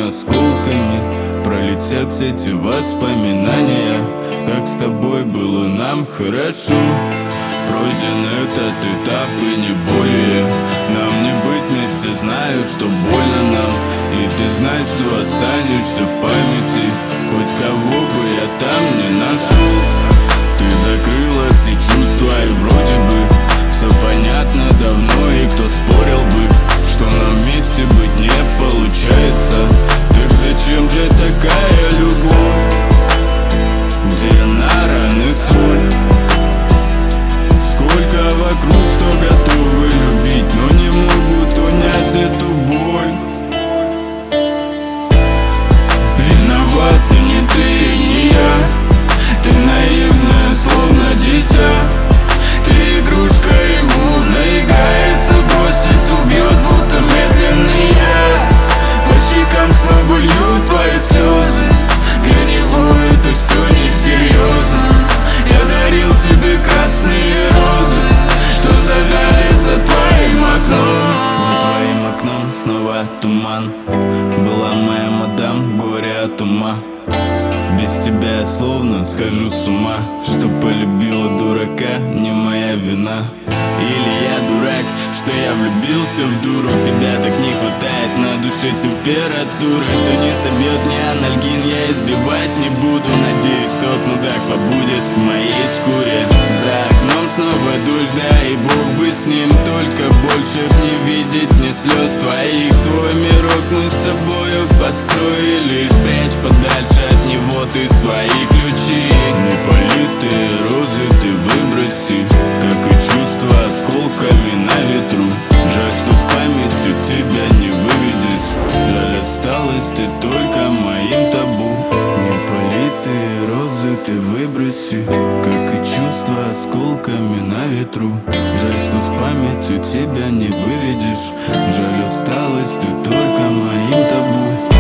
осколками пролетят все эти воспоминания, как с тобой было нам хорошо. Пройден этот этап и не более. Нам не быть вместе, знаю, что больно нам. И ты знаешь, что останешься в памяти, хоть кого бы я там не нашел. Ты закрыла все чувства и вроде бы все понятно давно, и кто спорил бы, что нам вместе быть не получается. Так зачем же такая любовь, где на раны соль? Сколько вокруг, что готовы любить, но не могут унять эту боль. Виноват и не ты, не я. Ты наивная, словно дитя. Ты игрушка, его наиграется, бросит, убьет, будто медленный яд. По щекам снова льют твои слезы. Для него это все несерьезно. Я дарил тебе красные розы, что завяли за твоим окном. За твоим окном снова туман. Была моя мадам, горе от ума. Без тебя я словно схожу с ума. Что полюбила дурака, не моя вина. Или я дурак, что я влюбился в дуру. Тебя так не хватает, на душе температура, что не собьет ни анальгин, я избивать не буду. Надеюсь, тот мудак побудет в моей шкуре. За окном снова дождь, да и бог бы с ним. Только больше не видеть мне слез твоих. Свой мирок мы с тобою построили. Спрячь подальше от него ты свои ключи. Неполитые розы ты выброси, как и чувства осколками на ветру. Жаль, что с памятью тебя не выведешь. Жаль, осталась ты только моим табу. Неполитые розы ты выброси, как и чувства осколками на ветру. Жаль, что с памятью тебя не выведешь. Жаль, осталась ты только моим табу.